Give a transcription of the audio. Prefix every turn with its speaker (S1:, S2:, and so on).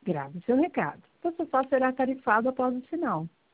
S1: Grave seu recado. Você só será tarifado após o sinal.